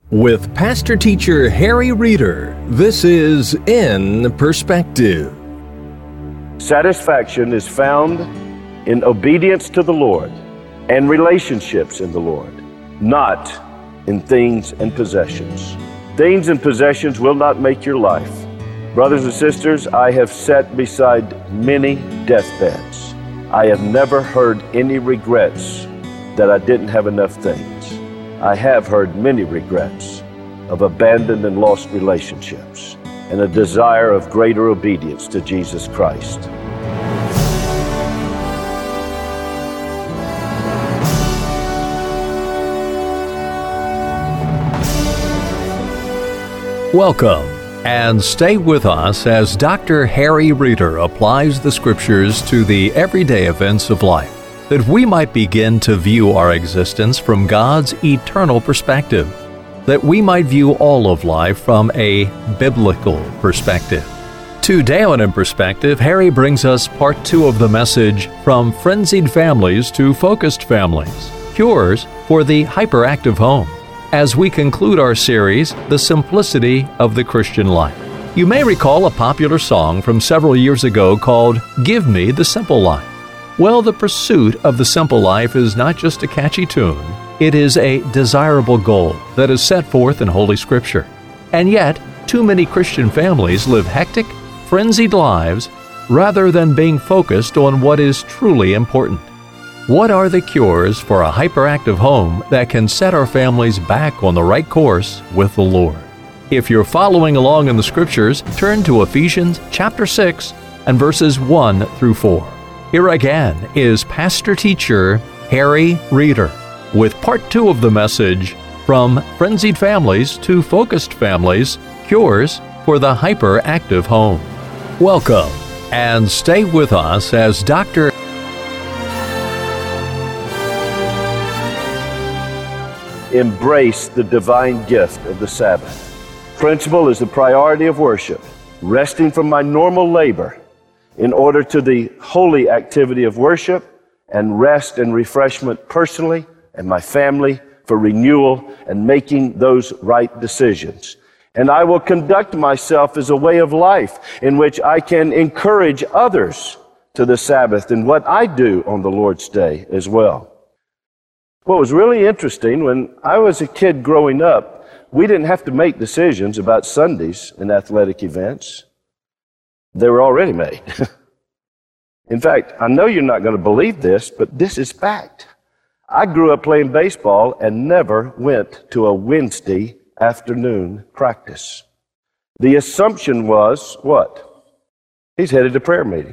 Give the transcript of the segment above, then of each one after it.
With Pastor Teacher Harry Reeder, this is In Perspective. Satisfaction is found in obedience to the Lord and relationships in the Lord, not in things and possessions. Things and possessions will not make your life. Brothers and sisters, I have sat beside many deathbeds. I have never heard any regrets that I didn't have enough things. I have heard many regrets of abandoned and lost relationships and a desire of greater obedience to Jesus Christ. Welcome, and stay with us as Dr. Harry Reeder applies the Scriptures to the everyday events of life, that we might begin to view our existence from God's eternal perspective, that we might view all of life from a biblical perspective. Today on In Perspective, Harry brings us part 2 of the message, From Frenzied Families to Focused Families, Cures for the Hyperactive Home, as we conclude our series, The Simplicity of the Christian Life. You may recall a popular song from several years ago called Give Me the Simple Life. Well, the pursuit of the simple life is not just a catchy tune. It is a desirable goal that is set forth in Holy Scripture. And yet, too many Christian families live hectic, frenzied lives rather than being focused on what is truly important. What are the cures for a hyperactive home that can set our families back on the right course with the Lord? If you're following along in the Scriptures, turn to Ephesians chapter 6 and verses 1 through 4. Here again is Pastor Teacher Harry Reeder with part 2 of the message, From Frenzied Families to Focused Families, Cures for the Hyperactive Home. Welcome, and stay with us as Dr. Embrace the divine gift of the Sabbath. Principle is the priority of worship, resting from my normal labor in order to the holy activity of worship and rest and refreshment personally and my family for renewal and making those right decisions. And I will conduct myself as a way of life in which I can encourage others to the Sabbath and what I do on the Lord's Day as well. What was really interesting, when I was a kid growing up, we didn't have to make decisions about Sundays and athletic events. They were already made. In fact, I know you're not going to believe this, but this is fact. I grew up playing baseball and never went to a Wednesday afternoon practice. The assumption was, what? He's headed to prayer meeting.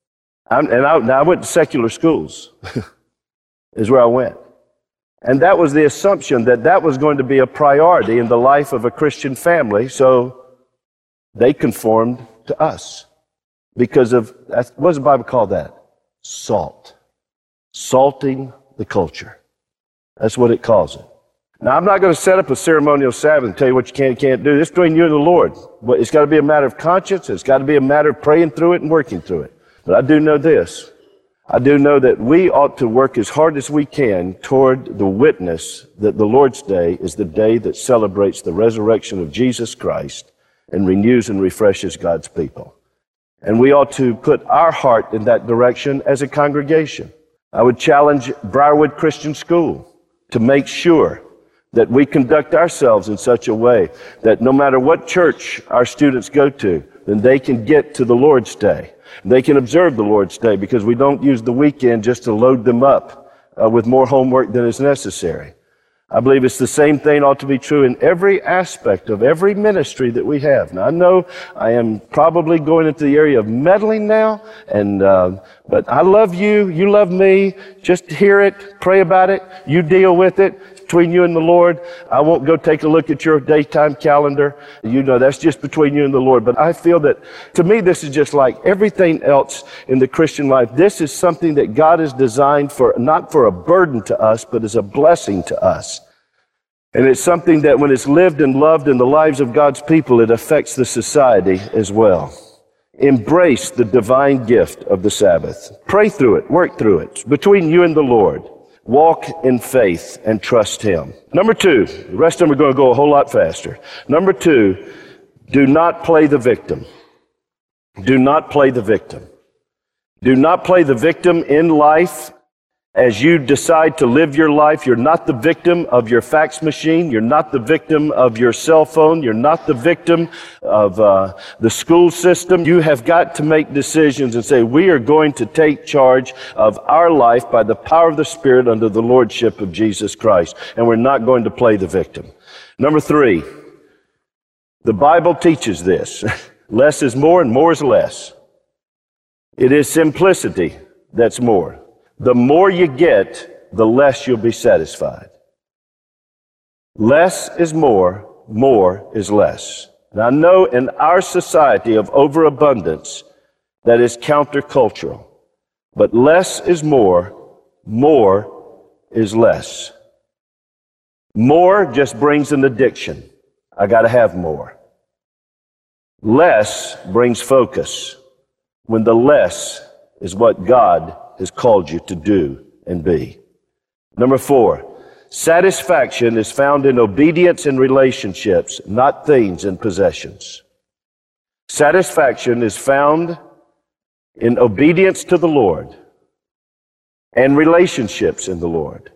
I went to secular schools, is where I went. And that was the assumption that that was going to be a priority in the life of a Christian family, so they conformed to us because of, what does the Bible call that? Salt. Salting the culture. That's what it calls it. Now, I'm not going to set up a ceremonial Sabbath and tell you what you can and can't do. This is between you and the Lord. But it's got to be a matter of conscience. It's got to be a matter of praying through it and working through it. But I do know this. I do know that we ought to work as hard as we can toward the witness that the Lord's Day is the day that celebrates the resurrection of Jesus Christ and renews and refreshes God's people. And we ought to put our heart in that direction as a congregation. I would challenge Briarwood Christian School to make sure that we conduct ourselves in such a way that no matter what church our students go to, then they can get to the Lord's Day. They can observe the Lord's Day because we don't use the weekend just to load them up with more homework than is necessary. I believe it's the same thing ought to be true in every aspect of every ministry that we have. Now, I know I am probably going into the area of meddling now, but I love you, you love me. Just hear it, pray about it, you deal with it. Between you and the Lord. I won't go take a look at your daytime calendar. You know, that's just between you and the Lord. But I feel that, to me, this is just like everything else in the Christian life. This is something that God has designed for, not for a burden to us, but as a blessing to us. And it's something that when it's lived and loved in the lives of God's people, it affects the society as well. Embrace the divine gift of the Sabbath. Pray through it, work through it, between you and the Lord. Walk in faith and trust Him. Number two, the rest of them are going to go a whole lot faster. Number two, do not play the victim. Do not play the victim. Do not play the victim in life as you decide to live your life. You're not the victim of your fax machine. You're not the victim of your cell phone. You're not the victim of the school system. You have got to make decisions and say, we are going to take charge of our life by the power of the Spirit under the Lordship of Jesus Christ. And we're not going to play the victim. Number three, the Bible teaches this. Less is more and more is less. It is simplicity that's more. The more you get, the less you'll be satisfied. Less is more is less. And I know in our society of overabundance, that is countercultural. But less is more is less. More just brings an addiction. I got to have more. Less brings focus, when the less is what God has called you to do and be. Number four, satisfaction is found in obedience in relationships, not things and possessions. Satisfaction is found in obedience to the Lord and relationships in the Lord,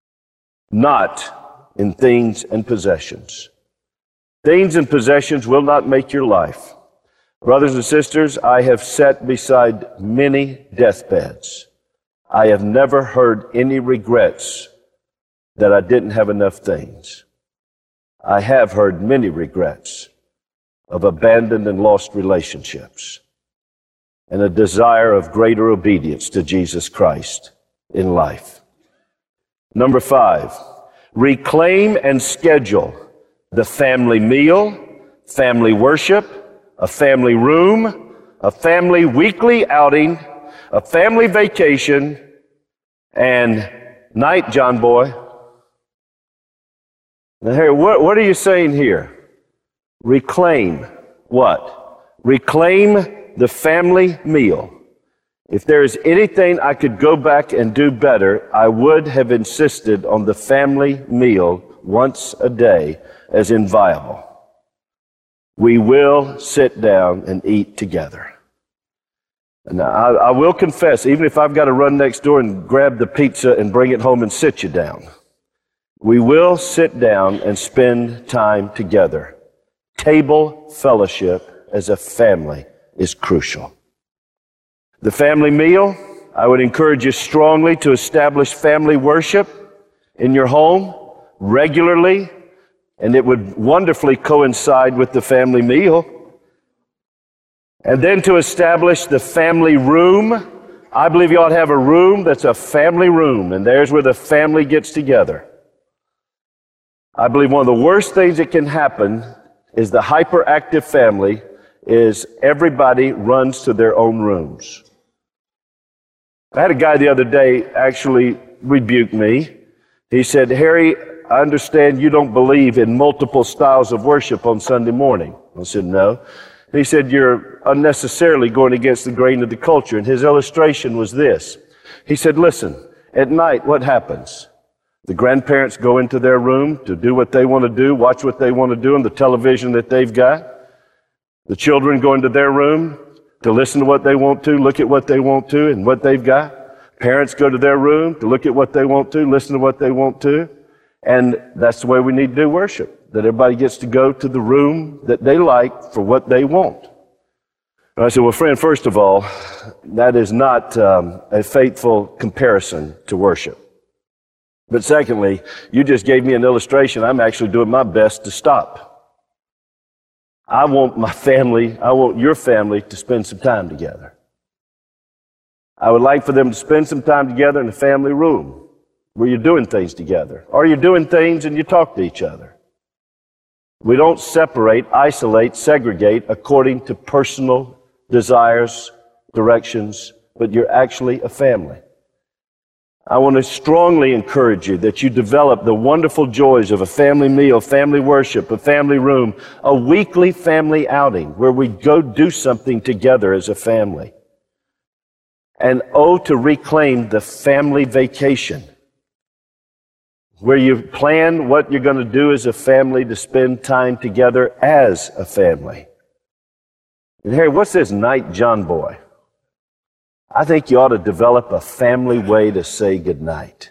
not in things and possessions. Things and possessions will not make your life. Brothers and sisters, I have sat beside many deathbeds. I have never heard any regrets that I didn't have enough things. I have heard many regrets of abandoned and lost relationships and a desire of greater obedience to Jesus Christ in life. Number five, reclaim and schedule the family meal, family worship, a family room, a family weekly outing, a family vacation, and night, John boy. Now, Harry, what are you saying here? Reclaim what? Reclaim the family meal. If there is anything I could go back and do better, I would have insisted on the family meal once a day as inviolable. We will sit down and eat together. And I will confess, even if I've got to run next door and grab the pizza and bring it home and sit you down, we will sit down and spend time together. Table fellowship as a family is crucial. The family meal, I would encourage you strongly to establish family worship in your home regularly, and it would wonderfully coincide with the family meal. And then to establish the family room. I believe you ought to have a room that's a family room, and there's where the family gets together. I believe one of the worst things that can happen is the hyperactive family is everybody runs to their own rooms. I had a guy the other day actually rebuke me. He said, Harry, I understand you don't believe in multiple styles of worship on Sunday morning. I said, no. He said, you're unnecessarily going against the grain of the culture. And his illustration was this. He said, listen, at night, what happens? The grandparents go into their room to do what they want to do, watch what they want to do on the television that they've got. The children go into their room to listen to what they want to, look at what they want to and what they've got. Parents go to their room to look at what they want to, listen to what they want to. And that's the way we need to do worship, that everybody gets to go to the room that they like for what they want. And I said, well, friend, first of all, that is not a faithful comparison to worship. But secondly, you just gave me an illustration. I'm actually doing my best to stop. I want my family, I want your family to spend some time together. I would like for them to spend some time together in the family room where you're doing things together. Or you're doing things and you talk to each other. We don't separate, isolate, segregate according to personal desires, directions, but you're actually a family. I want to strongly encourage you that you develop the wonderful joys of a family meal, family worship, a family room, a weekly family outing where we go do something together as a family. And to reclaim the family vacation. where you plan what you're going to do as a family to spend time together as a family. And Harry, what's this night John boy? I think you ought to develop a family way to say goodnight.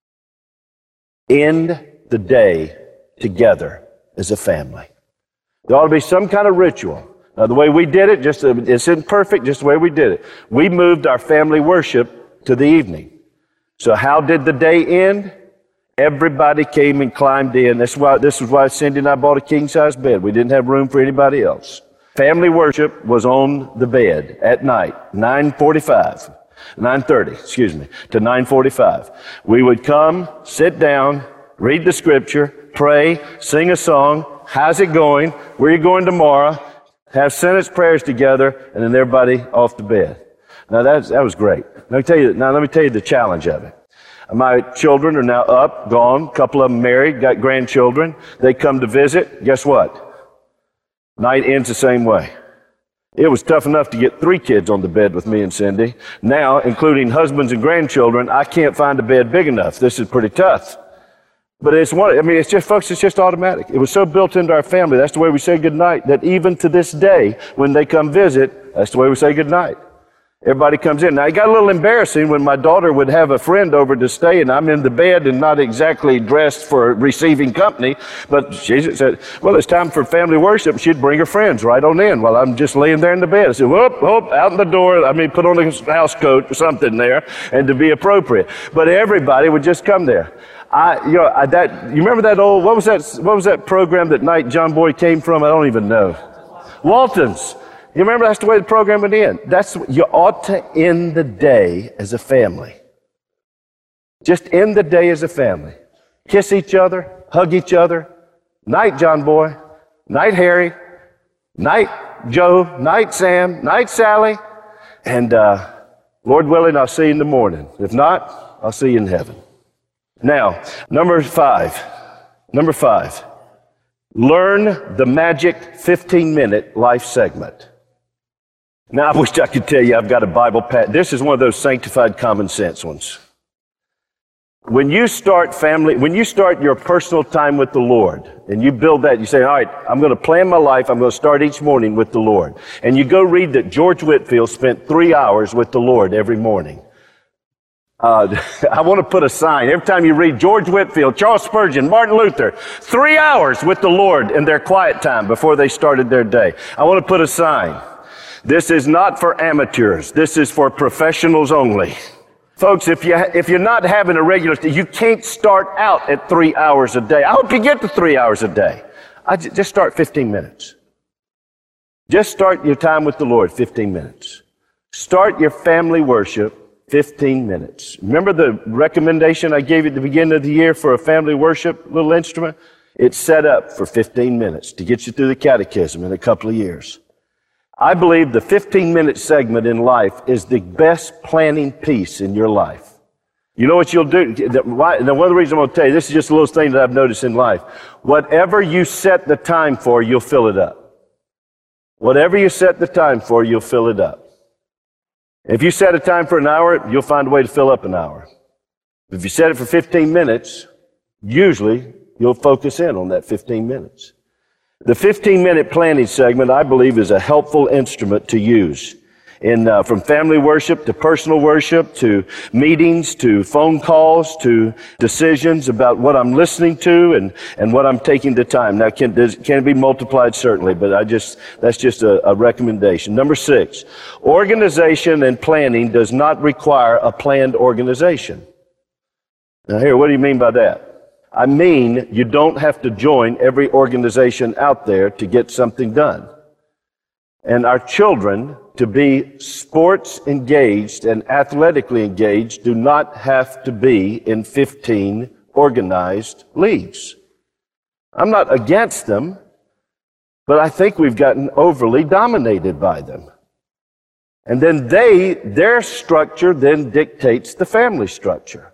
End the day together as a family. There ought to be some kind of ritual. Now, the way we did it, it's isn't perfect, just the way we did it. We moved our family worship to the evening. So how did the day end? Everybody came and climbed in. This is why Cindy and I bought a king-size bed. We didn't have room for anybody else. Family worship was on the bed at night, 9:30 to 9:45. We would come, sit down, read the scripture, pray, sing a song. How's it going? Where are you going tomorrow? Have sentence prayers together, and then everybody off to bed. Now that was great. Let me tell you the challenge of it. My children are now up, gone. A couple of them married, got grandchildren. They come to visit. Guess what? Night ends the same way. It was tough enough to get 3 kids on the bed with me and Cindy. Now, including husbands and grandchildren, I can't find a bed big enough. This is pretty tough. But it's just automatic. It was so built into our family. That's the way we say goodnight, that even to this day, when they come visit, that's the way we say goodnight. Everybody comes in. Now, it got a little embarrassing when my daughter would have a friend over to stay, and I'm in the bed and not exactly dressed for receiving company. But she said, well, it's time for family worship. She'd bring her friends right on in while I'm just laying there in the bed. I said, whoop, out in the door. Put on a house coat or something there, and to be appropriate. But everybody would just come there. You remember that old, what was that program that night John Boy came from? I don't even know. Walton's. You remember that's the way the program would end. You ought to end the day as a family. Just end the day as a family. Kiss each other, hug each other. Night, John Boy. Night, Harry. Night, Joe. Night, Sam. Night, Sally. And Lord willing, I'll see you in the morning. If not, I'll see you in heaven. Now, number five. Learn the magic 15-minute life segment. Now, I wish I could tell you I've got a Bible pat. This is one of those sanctified common sense ones. When you start your personal time with the Lord, and you build that, you say, all right, I'm going to plan my life. I'm going to start each morning with the Lord. And you go read that George Whitefield spent 3 hours with the Lord every morning. I want to put a sign. Every time you read George Whitefield, Charles Spurgeon, Martin Luther, 3 hours with the Lord in their quiet time before they started their day. I want to put a sign. This is not for amateurs. This is for professionals only. Folks, if you're not having a regular, you can't start out at 3 hours a day. I hope you get to 3 hours a day. Just start 15 minutes. Just start your time with the Lord 15 minutes. Start your family worship 15 minutes. Remember the recommendation I gave you at the beginning of the year for a family worship little instrument? It's set up for 15 minutes to get you through the catechism in a couple of years. I believe the 15-minute segment in life is the best planning piece in your life. You know what you'll do? Now, one of the reasons I'm going to tell you, this is just a little thing that I've noticed in life. Whatever you set the time for, you'll fill it up. Whatever you set the time for, you'll fill it up. If you set a time for an hour, you'll find a way to fill up an hour. If you set it for 15 minutes, usually you'll focus in on that 15 minutes. The 15-minute planning segment, I believe, is a helpful instrument to use from family worship to personal worship to meetings to phone calls to decisions about what I'm listening to and what I'm taking the time. Now, can it be multiplied? Certainly, but that's just a recommendation. Number 6, organization and planning does not require a planned organization. Now, here, what do you mean by that? I mean, you don't have to join every organization out there to get something done. And our children, to be sports engaged and athletically engaged, do not have to be in 15 organized leagues. I'm not against them, but I think we've gotten overly dominated by them. And then their structure then dictates the family structure.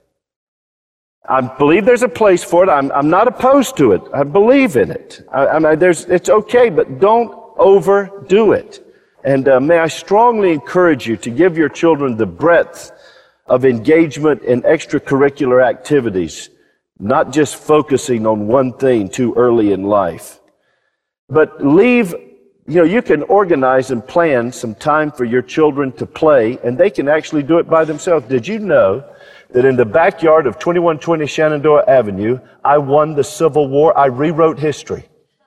I believe there's a place for it. I'm not opposed to it. I believe in it. It's okay, but don't overdo it. And may I strongly encourage you to give your children the breadth of engagement in extracurricular activities not just focusing on one thing too early in life. But you can organize and plan some time for your children to play, and they can actually do it by themselves. Did you know that in the backyard of 2120 Shenandoah Avenue, I won the Civil War? I rewrote history.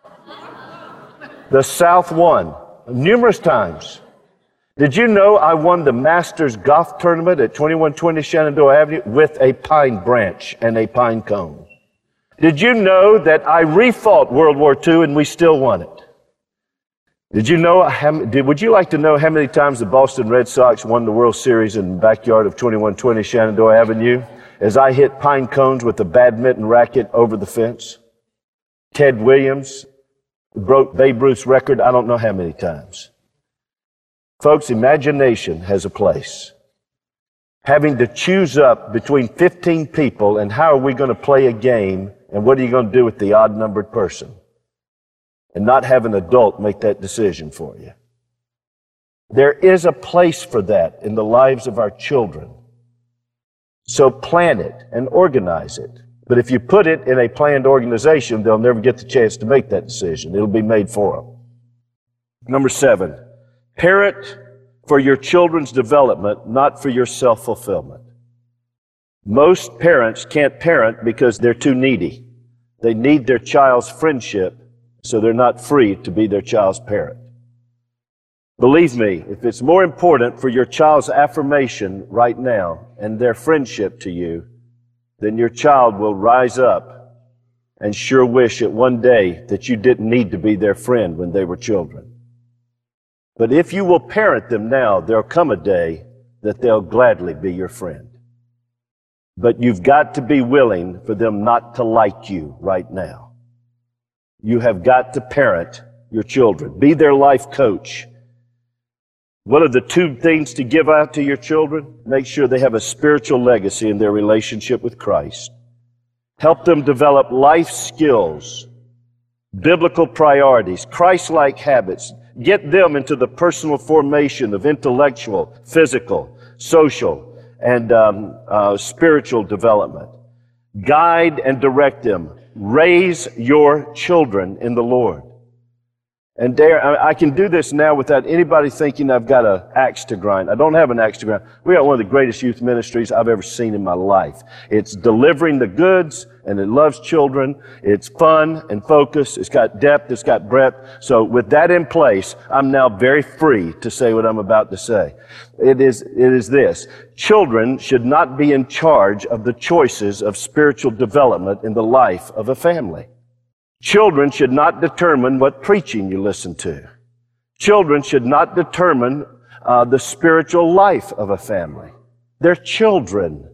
The South won numerous times. Did you know I won the Masters Golf Tournament at 2120 Shenandoah Avenue with a pine branch and a pine cone? Did you know that I refought World War II and we still won it? Did you know, would you like to know how many times the Boston Red Sox won the World Series in the backyard of 2120 Shenandoah Avenue as I hit pine cones with a badminton racket over the fence? Ted Williams broke Babe Ruth's record I don't know how many times. Folks, imagination has a place. Having to choose up between 15 people and how are we going to play a game and what are you going to do with the odd-numbered person? And not have an adult make that decision for you. There is a place for that in the lives of our children. So plan it and organize it. But if you put it in a planned organization, they'll never get the chance to make that decision. It'll be made for them. Number 7, parent for your children's development, not for your self-fulfillment. Most parents can't parent because they're too needy. They need their child's friendship, so they're not free to be their child's parent. Believe me, if it's more important for your child's affirmation right now and their friendship to you, then your child will rise up and sure wish it one day that you didn't need to be their friend when they were children. But if you will parent them now, there'll come a day that they'll gladly be your friend. But you've got to be willing for them not to like you right now. You have got to parent your children. Be their life coach. What are the 2 things to give out to your children? Make sure they have a spiritual legacy in their relationship with Christ. Help them develop life skills, biblical priorities, Christ-like habits. Get them into the personal formation of intellectual, physical, social, and spiritual development. Guide and direct them. Raise your children in the Lord. And I can do this now without anybody thinking I've got an axe to grind. I don't have an axe to grind. We got one of the greatest youth ministries I've ever seen in my life. It's delivering the goods, and it loves children. It's fun and focused. It's got depth. It's got breadth. So with that in place, I'm now very free to say what I'm about to say. It is this. Children should not be in charge of the choices of spiritual development in the life of a family. Children should not determine what preaching you listen to. Children should not determine the spiritual life of a family. They're children.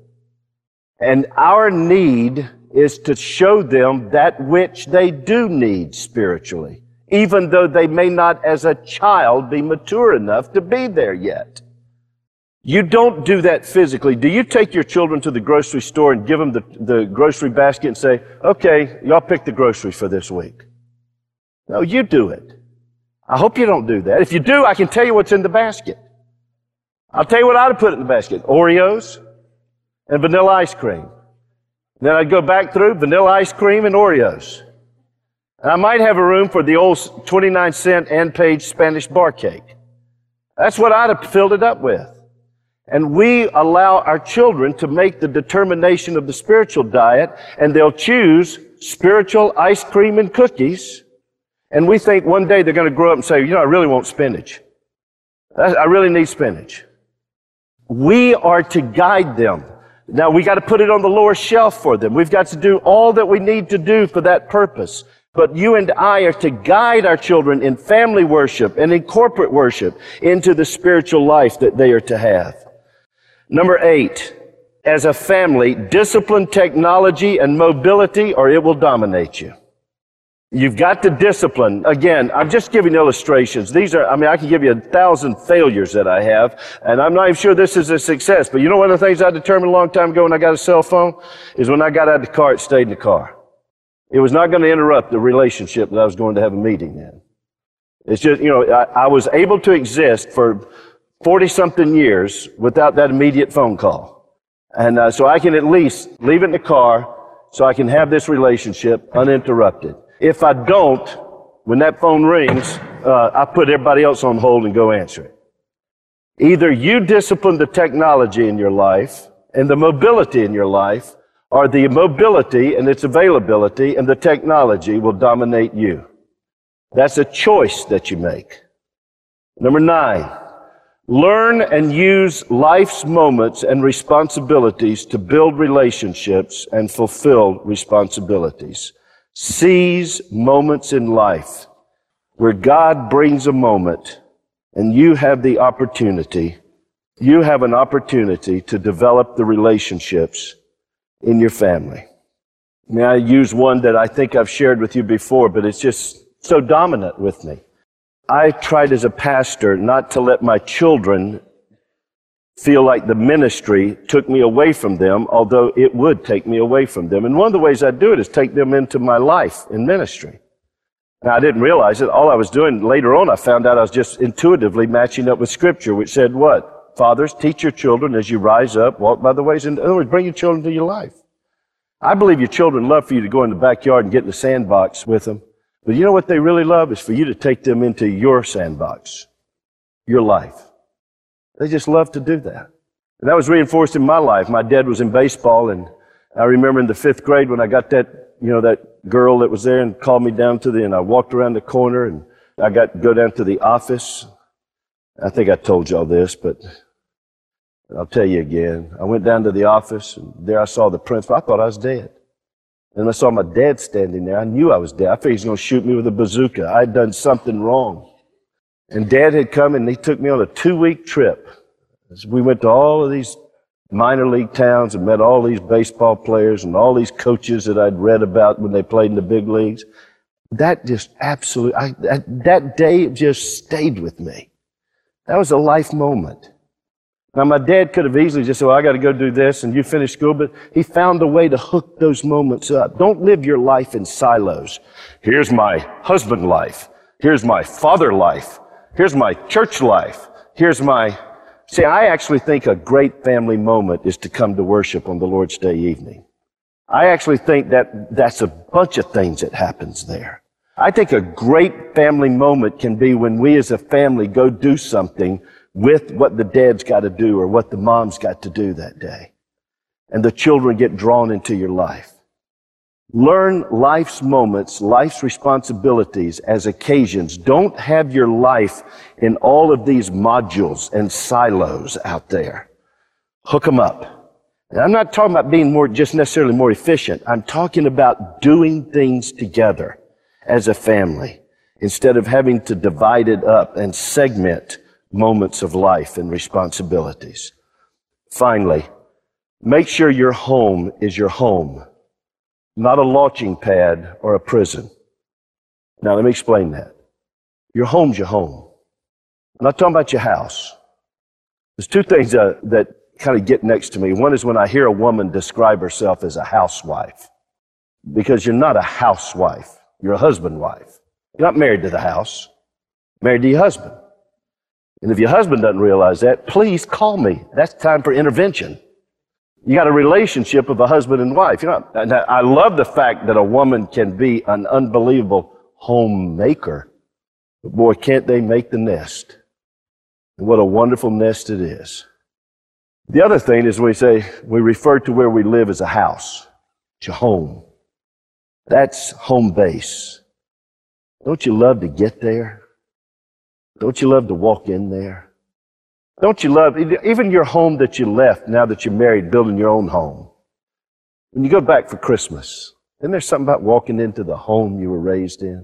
And our need is to show them that which they do need spiritually, even though they may not as a child be mature enough to be there yet. You don't do that physically. Do you take your children to the grocery store and give them the grocery basket and say, okay, y'all pick the groceries for this week? No, you do it. I hope you don't do that. If you do, I can tell you what's in the basket. I'll tell you what I'd put in the basket. Oreos and vanilla ice cream. Then I'd go back through vanilla ice cream and Oreos. And I might have a room for the old 29-cent and-page Spanish bar cake. That's what I'd have filled it up with. And we allow our children to make the determination of the spiritual diet, and they'll choose spiritual ice cream and cookies. And we think one day they're going to grow up and say, I really want spinach. I really need spinach. We are to guide them. Now, we got to put it on the lower shelf for them. We've got to do all that we need to do for that purpose. But you and I are to guide our children in family worship and in corporate worship into the spiritual life that they are to have. Number 8, as a family, discipline technology and mobility or it will dominate you. You've got to discipline. Again, I'm just giving illustrations. I can give you 1,000 failures that I have, and I'm not even sure this is a success. But you know one of the things I determined a long time ago when I got a cell phone is when I got out of the car, it stayed in the car. It was not going to interrupt the relationship that I was going to have a meeting in. It's just, I was able to exist for 40-something years without that immediate phone call. And so I can at least leave it in the car, so I can have this relationship uninterrupted. If I don't, when that phone rings, I put everybody else on hold and go answer it. Either you discipline the technology in your life and the mobility in your life, or the mobility and its availability and the technology will dominate you. That's a choice that you make. Number 9, learn and use life's moments and responsibilities to build relationships and fulfill responsibilities. Seize moments in life where God brings a moment and you have an opportunity to develop the relationships in your family. May I use one that I think I've shared with you before, but it's just so dominant with me. I tried as a pastor not to let my children feel like the ministry took me away from them, although it would take me away from them. And one of the ways I do it is take them into my life in ministry. Now, I didn't realize it. All I was doing, later on, I found out I was just intuitively matching up with Scripture, which said what? Fathers, teach your children as you rise up, walk by the ways. In other words, bring your children to your life. I believe your children love for you to go in the backyard and get in the sandbox with them. But you know what they really love is for you to take them into your sandbox, your life. They just love to do that. And that was reinforced in my life. My dad was in baseball, and I remember in the 5th grade when I got that girl that was there and called me down and I walked around the corner and I got to go down to the office. I think I told y'all this, but I'll tell you again. I went down to the office, and there I saw the principal. I thought I was dead. And I saw my dad standing there. I knew I was dead. I figured he was going to shoot me with a bazooka. I had done something wrong. And Dad had come, and he took me on a 2-week trip. We went to all of these minor league towns and met all these baseball players and all these coaches that I'd read about when they played in the big leagues. That just that day just stayed with me. That was a life moment. Now, my dad could have easily just said, well, I got to go do this and you finish school, but he found a way to hook those moments up. Don't live your life in silos. Here's my husband life. Here's my father life. Here's my church life. See, I actually think a great family moment is to come to worship on the Lord's Day evening. I actually think that's a bunch of things that happens there. I think a great family moment can be when we as a family go do something with what the dad's got to do or what the mom's got to do that day. And the children get drawn into your life. Learn life's moments, life's responsibilities as occasions. Don't have your life in all of these modules and silos out there. Hook them up. And I'm not talking about being just necessarily more efficient. I'm talking about doing things together as a family instead of having to divide it up and segment moments of life and responsibilities. Finally, make sure your home is your home, not a launching pad or a prison. Now, let me explain that. Your home's your home. I'm not talking about your house. There's 2 things that kind of get next to me. One is when I hear a woman describe herself as a housewife, because you're not a housewife. You're a husband-wife. You're not married to the house. You're married to your husband. And if your husband doesn't realize that, please call me. That's time for intervention. You got a relationship of a husband and wife. And I love the fact that a woman can be an unbelievable homemaker. But boy, can't they make the nest. And what a wonderful nest it is. The other thing is we refer to where we live as a house. It's your home. That's home base. Don't you love to get there? Don't you love to walk in there? Don't you love, even your home that you left now that you're married, building your own home? When you go back for Christmas, isn't there something about walking into the home you were raised in?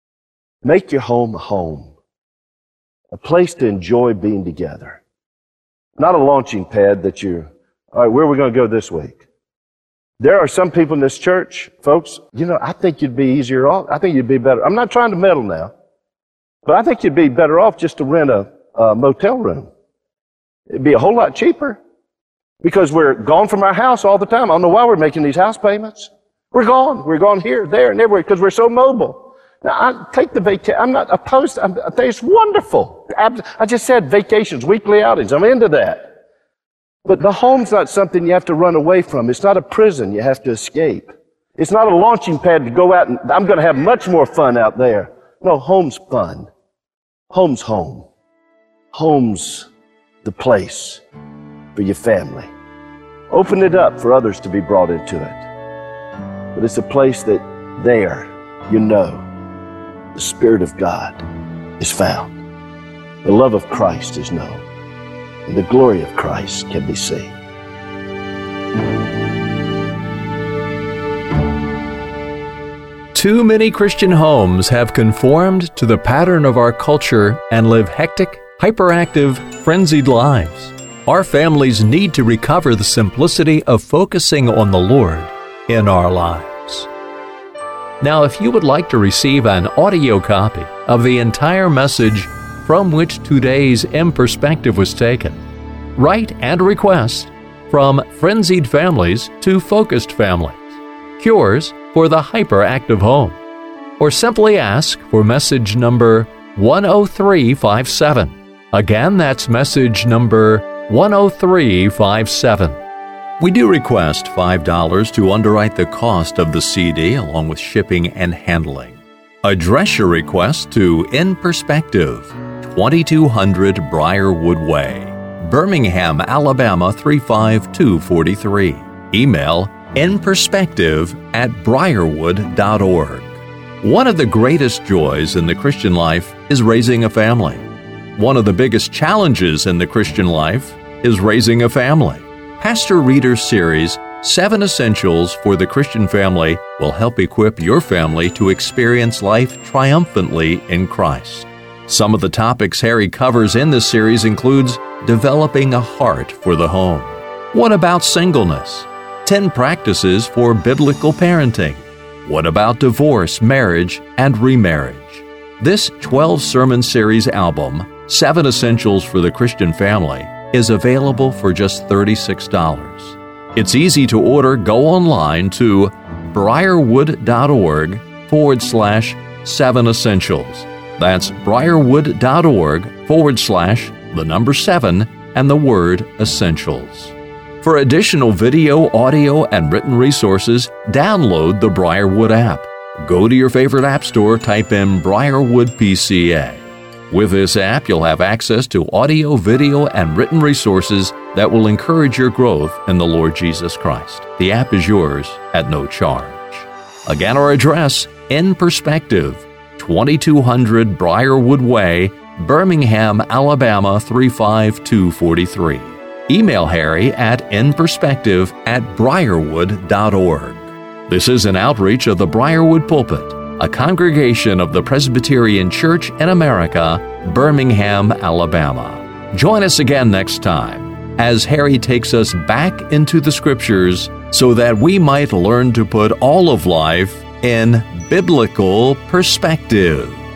Make your home a home, a place to enjoy being together. Not a launching pad all right, where are we going to go this week? There are some people in this church, folks, I think you'd be easier off. I think you'd be better. I'm not trying to meddle now. But I think you'd be better off just to rent a motel room. It'd be a whole lot cheaper because we're gone from our house all the time. I don't know why we're making these house payments. We're gone. We're gone here, there, and everywhere because we're so mobile. Now, I take the vacation. I'm not opposed. I think it's wonderful. I just said vacations, weekly outings. I'm into that. But the home's not something you have to run away from. It's not a prison you have to escape. It's not a launching pad to go out and I'm going to have much more fun out there. No, home's fun. Home's home. Home's the place for your family. Open it up for others to be brought into it. But it's a place that there, you know, the Spirit of God is found. The love of Christ is known. And the glory of Christ can be seen. Too many Christian homes have conformed to the pattern of our culture and live hectic, hyperactive, frenzied lives. Our families need to recover the simplicity of focusing on the Lord in our lives. Now, if you would like to receive an audio copy of the entire message from which today's In Perspective was taken, write and request From Frenzied Families to Focused Families, Cures for the Hyperactive Home, or simply ask for message number 10357. Again, that's message number 10357. We do request $5 to underwrite the cost of the CD along with shipping and handling. Address your request to In Perspective, 2200 Briarwood Way, Birmingham, Alabama 35243. Email inperspective@briarwood.org. One of the greatest joys in the Christian life is raising a family. One of the biggest challenges in the Christian life is raising a family. Pastor Reeder's series, 7 Essentials for the Christian Family, will help equip your family to experience life triumphantly in Christ. Some of the topics Harry covers in this series includes developing a heart for the home. What about singleness? 10 practices for biblical parenting. What about divorce, marriage, and remarriage? This 12-sermon series album, 7 Essentials for the Christian Family, is available for just $36. It's easy to order. Go online to briarwood.org/7 essentials. That's briarwood.org/7 and the word essentials. For additional video, audio, and written resources, download the Briarwood app. Go to your favorite app store, type in Briarwood PCA. With this app, you'll have access to audio, video, and written resources that will encourage your growth in the Lord Jesus Christ. The app is yours at no charge. Again, our address, In Perspective, 2200 Briarwood Way, Birmingham, Alabama 35243. Email Harry at inperspective@briarwood.org. This is an outreach of the Briarwood Pulpit, a congregation of the Presbyterian Church in America, Birmingham, Alabama. Join us again next time as Harry takes us back into the Scriptures so that we might learn to put all of life in biblical perspective.